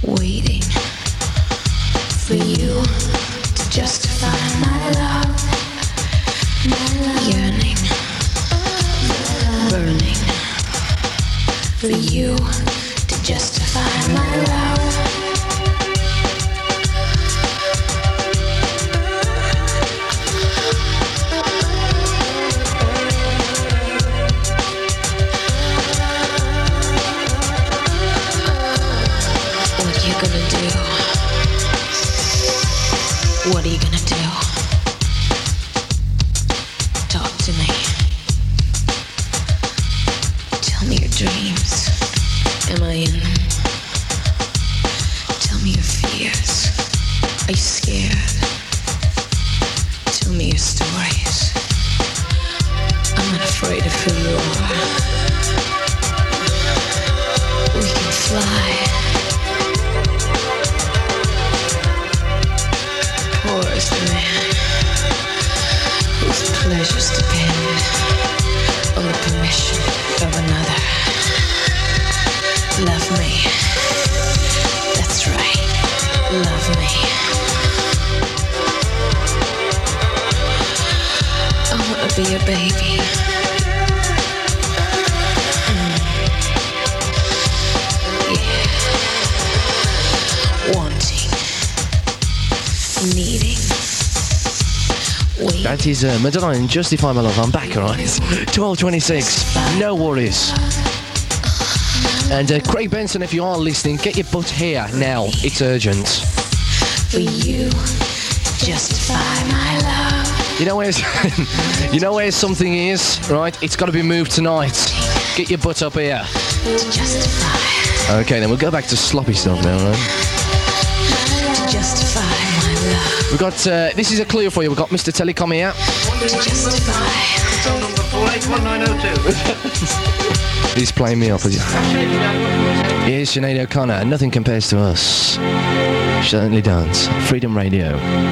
waiting for you to justify my love, yearning, burning for you to justify my love. What are you gonna do? Talk to me. Tell me your dreams. Am I in them? Tell me your fears. Are you scared? Tell me your stories. I'm not afraid of who you are. We can fly. Poor is the man whose pleasures depend on the permission of another. Love me. That's right. Love me. I want to be your baby. Yeah. Wanting. Needing. Waiting. That is Madonna and Justify My Love. I'm back, alright? 12:26. No worries. And Craig Benson, if you are listening, get your butt here now. It's urgent. For you, justify my love. You know where you know where something is, right? It's got to be moved tonight. Get your butt up here. To justify. Okay, then we'll go back to sloppy stuff now, right? To justify my love. We've got, this is a clue for you. We've got Mr. Telecom here. To justify. Phone number 481902. He's playing me off. Here's Sinead O'Connor. Nothing compares to us. Certainly does. Freedom Radio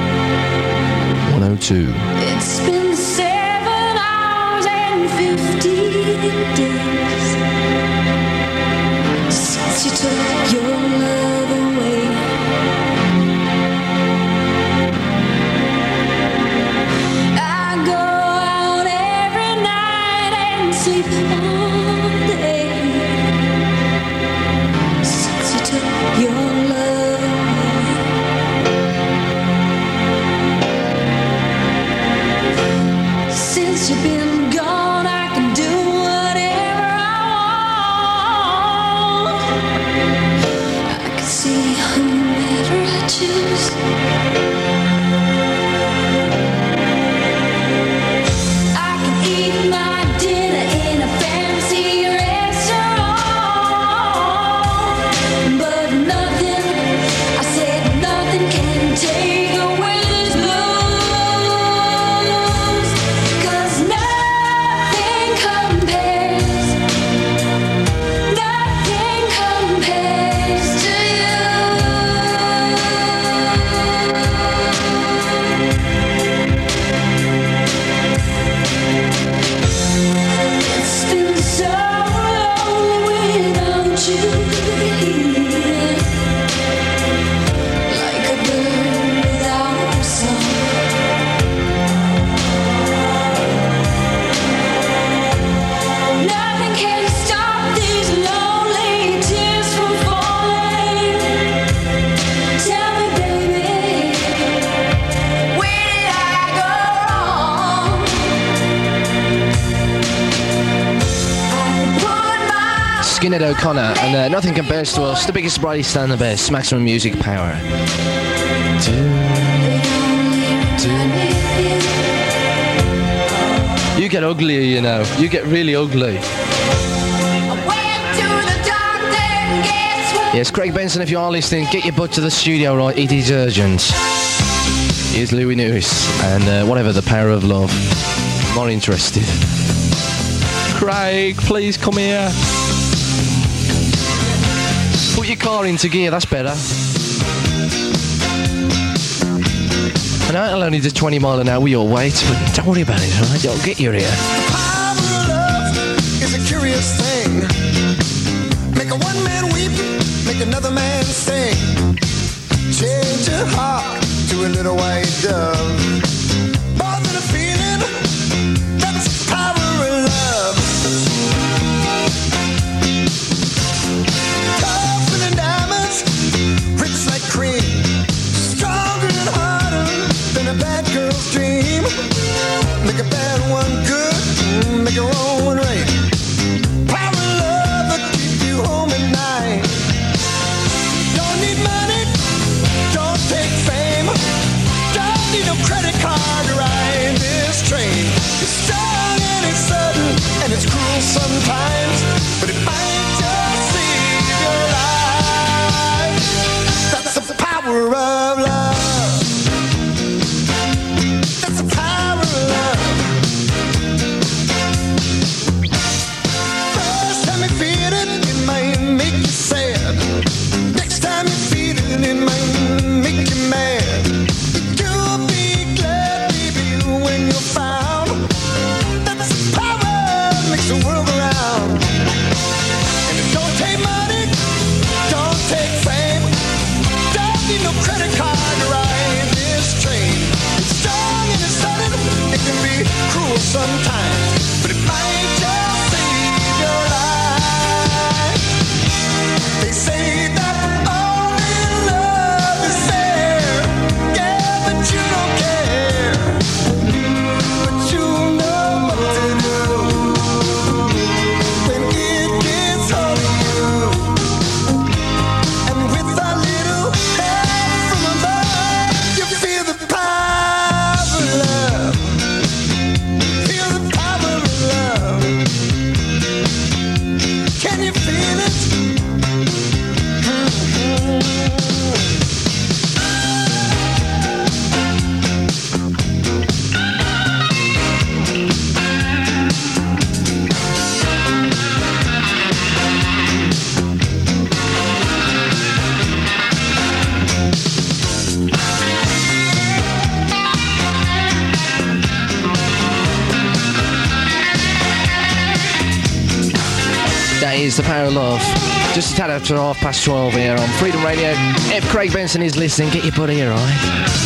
102. It's been 7 hours and 50 days since you took your love away. I go out every night and sleep all day since you took your love away. Since you've been gone, I can do whatever I want. I can see whomever I choose. I can eat my dinner in a fancy restaurant, but nothing, I said nothing can take away this blues, 'cause nothing compares to you. It's been so lonely without you here, like a bird without a song. Nothing can stop these lonely tears from falling. Tell me, baby, where did I go wrong? I put my Skinhead O'Connor and Nothing Compares to Us. The biggest, brightest and the best. Maximum music power. You get uglier, you know. You get really ugly. Yes, Craig Benson, if you are listening, get your butt to the studio, right? It is urgent. Here's Louis Lewis and whatever, The Power of Love. More interested. Craig, please come here. Put your car into gear, that's better. I know it'll only do 20 mile an hour with your weight, but don't worry about it, alright? I'll get you here. Power of love is a curious thing. Make a one man weep, make make another man sing. Change your heart to a little white dove. More than a feeling, that's the power of love. Tougher than diamonds, rich like cream, stronger and harder than a bad girl's dream. Make a bad one good, make a wrong one right. Power of love that keep you home at night. Don't need money, don't take fame, don't need no credit card to ride this train. It's strong and it's sudden and it's cruel sometimes, but it might just save your life. That's the power of love. That's the power of love. First time you feel it, it might make you sad. Next time you feel it, it might make you mad. You'll be glad, baby, when you're found. That's the power that makes the world go round. And it don't take money, don't take fame, don't need no credit card to ride this train. It's strong and it's sudden, it can be cruel sometimes, but it might just save your life. They say that only love is fair, yeah, but you don't care. But you know what to do when it gets hold of you. And with a little help from above, you feel the power of love. Feel the power of love. Can you feel it? That is the power of love. Just a tad after 12:30 here on Freedom Radio. If Craig Benson is listening, get your butt here, right?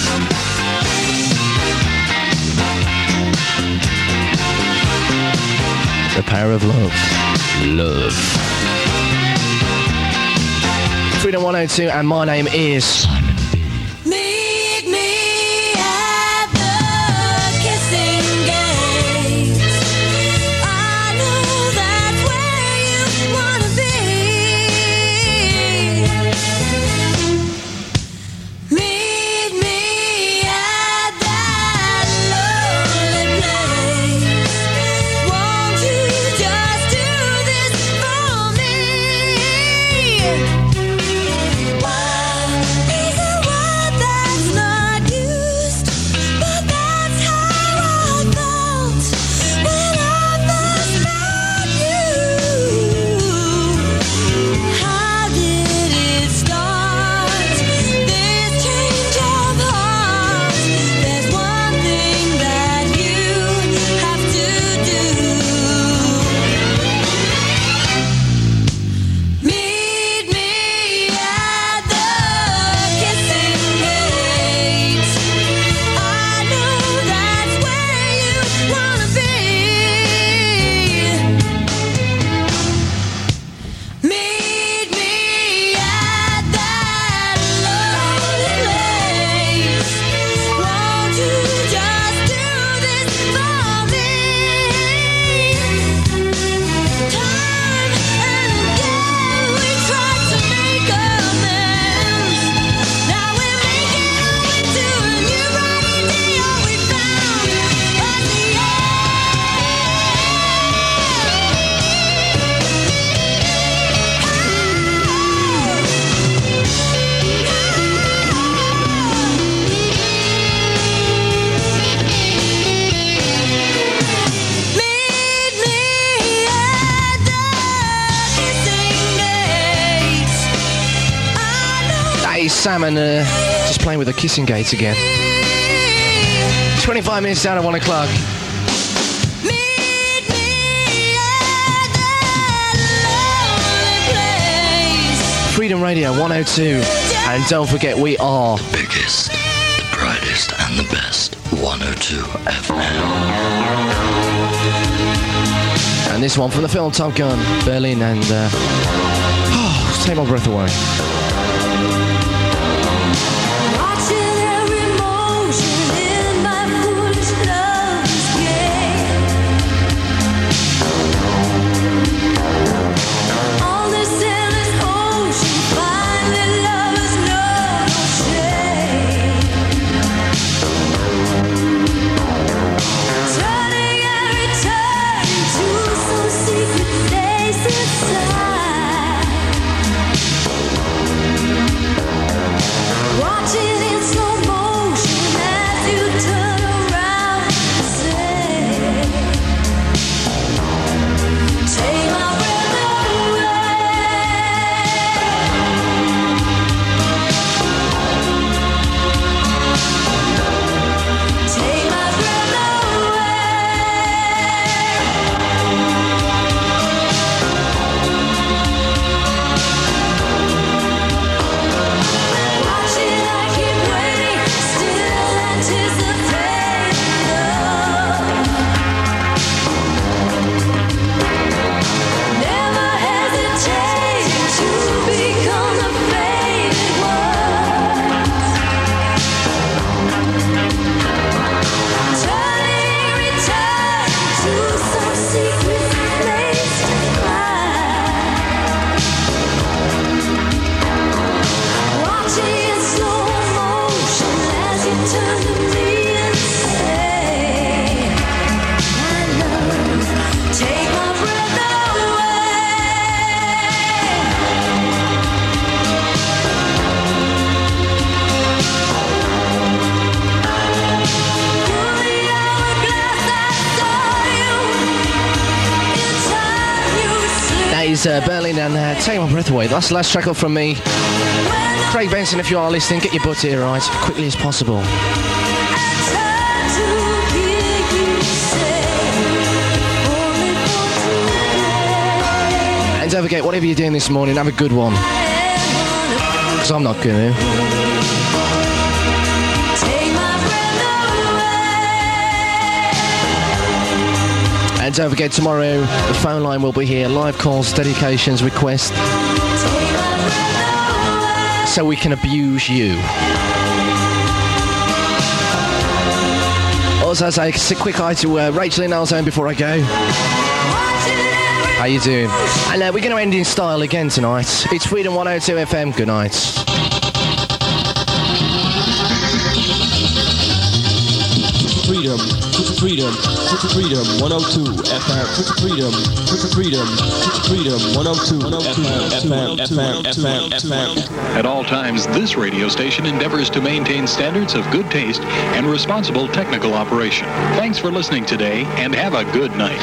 The power of love. Love. Freedom 102, and my name is... Meet me at the kissing gate. I know that's where you wanna be. Meet me at that lonely place. Won't you just do this for me? Love is a word that's not used, but that's how I felt when I first met you. How did it start, this change of heart? There's one thing that you have to do. Meet me at the kissing gate. I know that's where you wanna be. Meet me at that lonely place. Won't you just do this for me? Time and again we tried to make amends. Now we're making our way to a new bright day. All we found was the Meet me at the kissing gate. I know That is Sam and just playing with the kissing gates again. 25 minutes down at 1 o'clock. Meet me at that lonely place. Freedom Radio 102. And don't forget, we are Biggest, the brightest, and the best. 102 FM. And this one from the film Top Gun, Berlin, and take my breath away. Watching every motion in my foolish love's game. On this endless ocean, finding lovers know no shame. Turning every turn into some secret place inside. Watching in slow motion as you turn around and say, take my breath away. Take my breath Watching, I keep waiting, still anticipating love. Never hesitating to become the faded ones. Turning, returning to some secret place to find. Watching in slow motion as you turn to me and say, my love, take my breath away. Through the hourglass I saw you. In time you slip. That is Berlin and Take My Breath Away. That's the last track up from me. Craig Benson, if you are listening, get your butt here, right, as quickly as possible. And don't forget, whatever you're doing this morning, have a good one. Because I'm not going to. And don't forget, tomorrow, the phone line will be here. Live calls, dedications, requests. So we can abuse you. Also, I'll say a quick hi to Rachel in Alzheimer before I go. How you doing? And we're going to end in style again tonight. It's Freedom 102 FM. Good night. Freedom, freedom, freedom, 102 FM, freedom, freedom, 102 FM. At all times, this radio station endeavors to maintain standards of good taste and responsible technical operation. Thanks for listening today, and have a good night.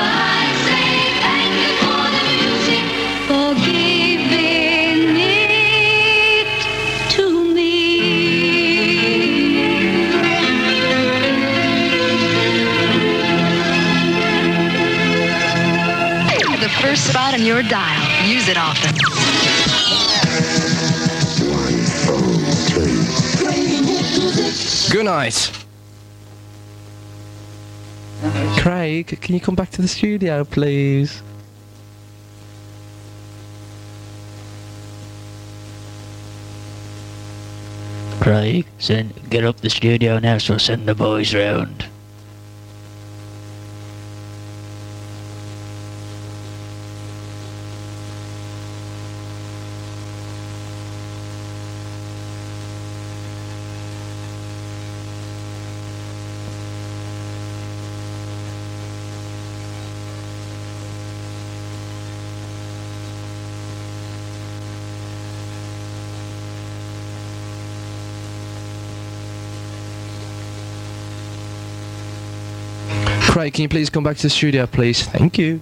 For giving it to me. The first spot on your dial. Use it often. Good night. Craig, can you come back to the studio, please? Craig, get up the studio now, so send the boys round. Craig, can you please come back to the studio, please? Thank you.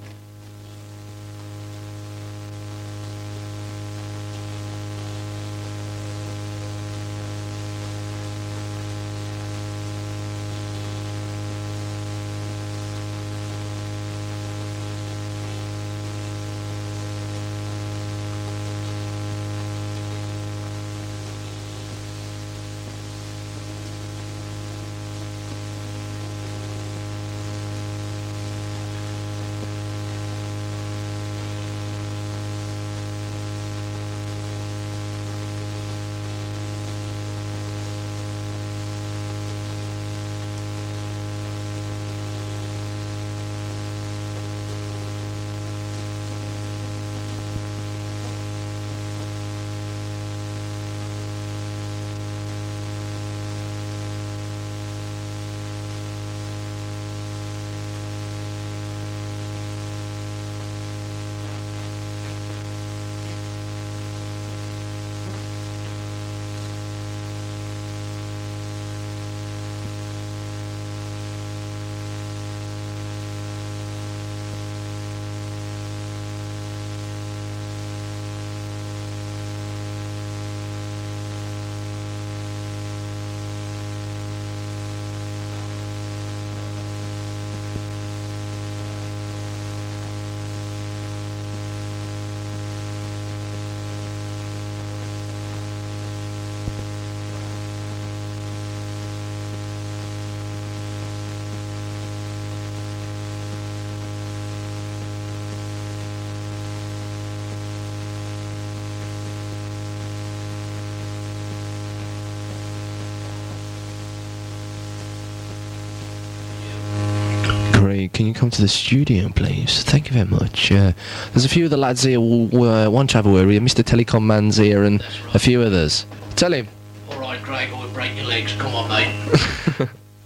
can you come to the studio, please? Thank you very much. There's a few of the lads here who want to have a word with you. Mr. Telecom Man's here and a few others. Tell him. All right, Craig, I will break your legs. Come on, mate.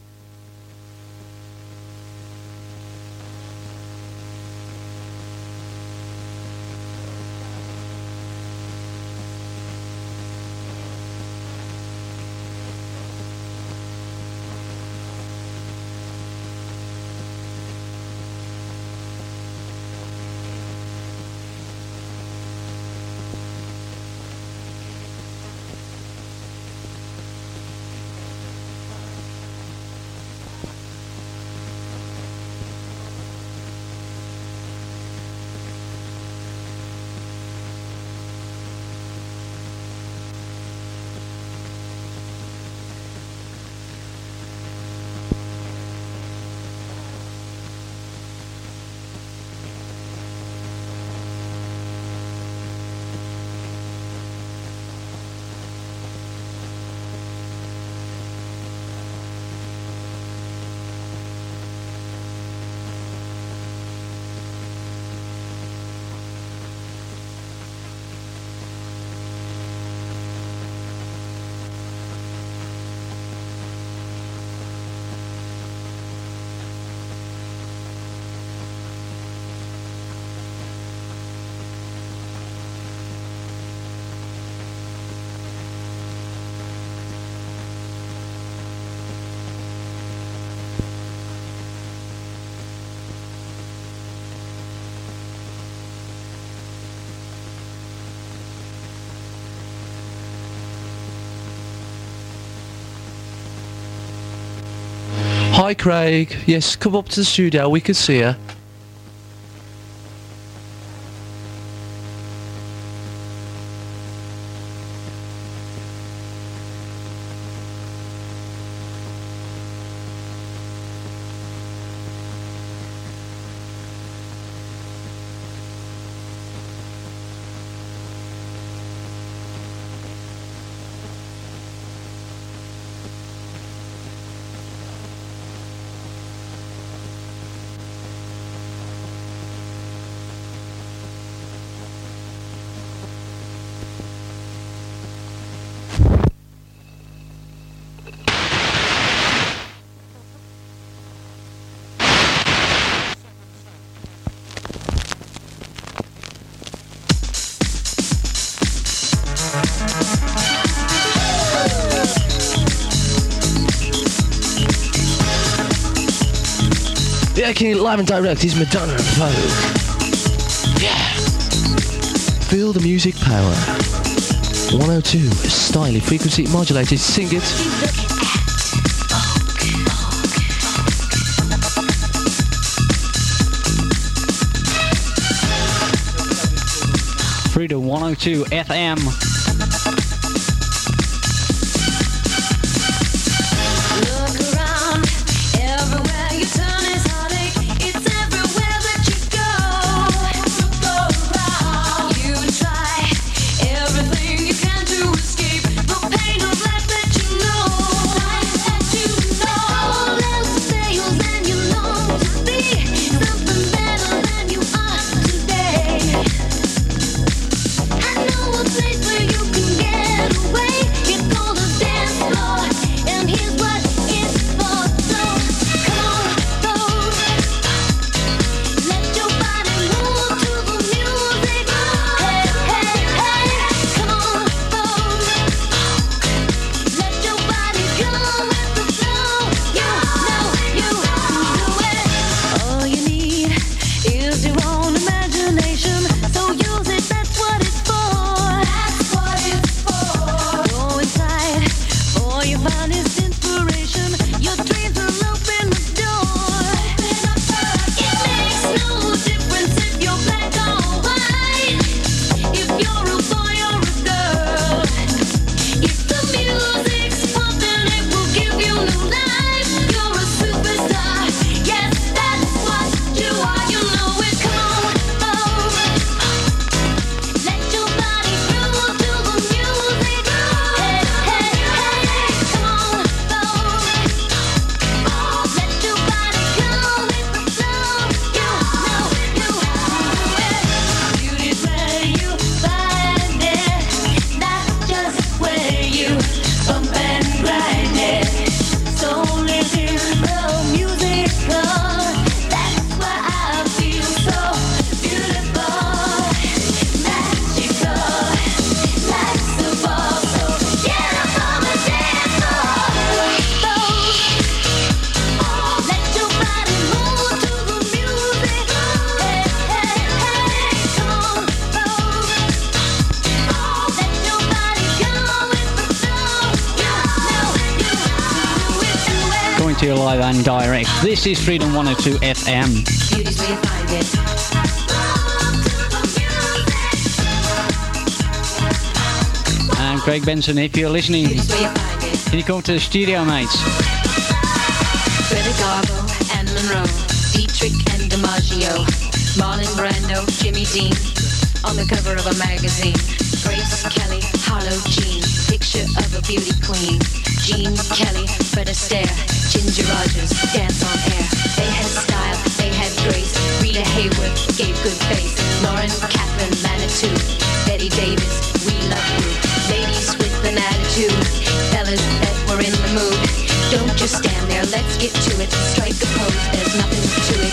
Hi, Craig. Yes, come up to the studio. We could see you. Yeah, live and direct is Madonna and Vogue. Yeah. Feel the music power. 102, stylish, frequency modulated. Sing it. Freedom 102 FM. Place where to you live and direct. This is Freedom 102 FM. Beauty's where you find it. And Craig Benson, if you're listening, Beauty's where you find it. can you come to the studio, mates? Greta Garbo and Monroe, Dietrich and DiMaggio, Marlon Brando, Jimmy Dean, on the cover of a magazine. Grace Kelly, Harlow Jean, picture of a beauty queen. Jean Kelly, Fred Astaire, Ginger Rogers, dance on air. They had style, they had grace. Rita Hayworth gave good face. Lauren Catherine Manitou, Betty Davis, we love you. Ladies with an attitude, fellas that were in the mood. Don't just stand there, let's get to it. Strike a pose, there's nothing to it.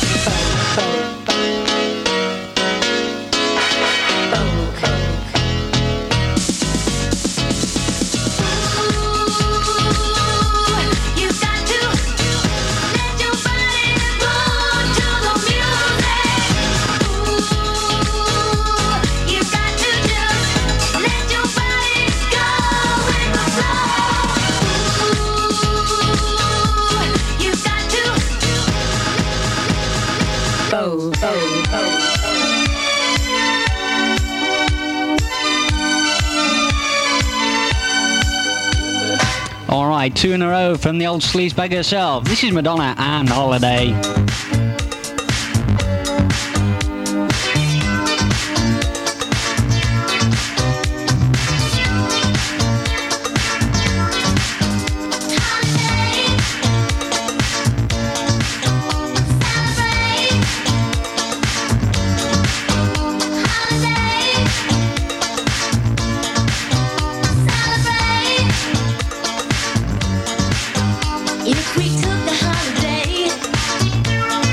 Alright, 2 in a row from the old sleazebag herself. This is Madonna and Holiday. If we took the holiday,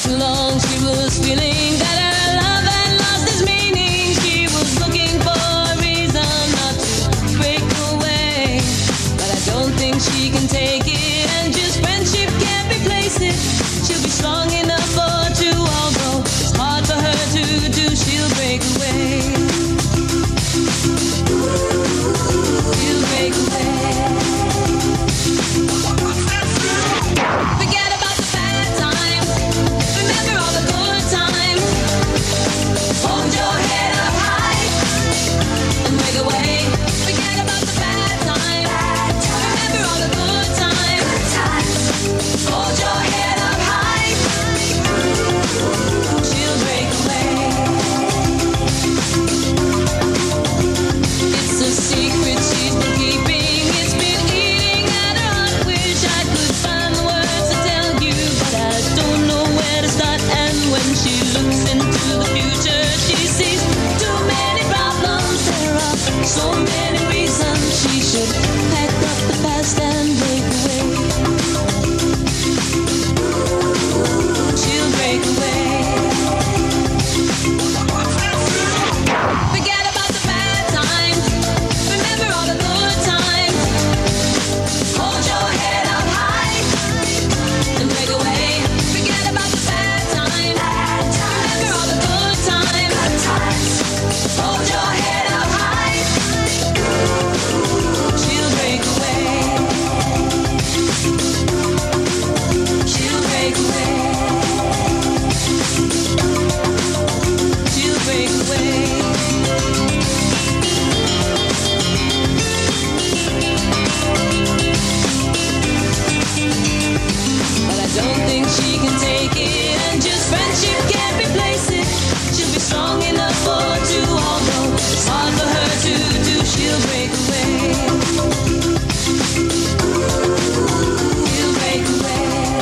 too long she was feeling that her love had lost its meaning. She was looking for a reason not to break away, but I don't think she can take it, and just friendship can't replace it. She'll be strong enough for two, although it's hard for her to do. She'll break away. She'll break away. Forget about the bad times. Remember all the good times. Hold your head up high and break away. Forget about the bad times. Remember all the good times. Hold your head up high. She'll break away. It's a secret she's been keeping. It's been eating at her heart. Wish I could find the words to tell you, but I don't know where to start. And when she looks into the future, she sees too many problems. There are so many reasons she should pack up the past and break away. She'll break away. Forget about the bad times. Remember all the good times. Hold your head up high and break away. Forget about the bad times. Remember all the good times. Hold your head up high. She'll break away. She'll break away. She'll break away. But I don't think she can take it, and just friendship can't replace it. She'll be strong enough for two, although it's hard for her to do. She'll break away. She'll break away.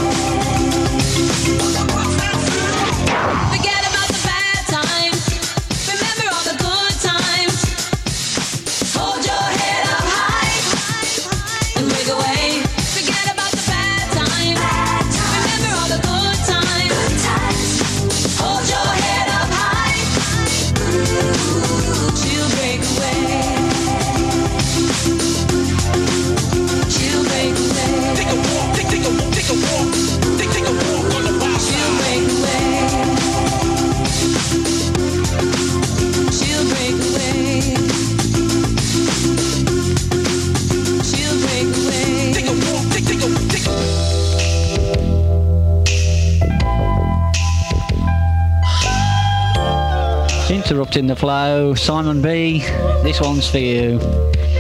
Forget about the bad times. Remember all the good times. Hold your head up high and break away. Forget about the bad times. Remember all the good times. Hold your head up high. She'll break away. She'll break away. Take a walk, take a walk, take a walk, take a walk on the wild side. She'll break away. She'll break away. She'll break away. Take a walk, take a Interrupting the flow, Simon B. This one's for you.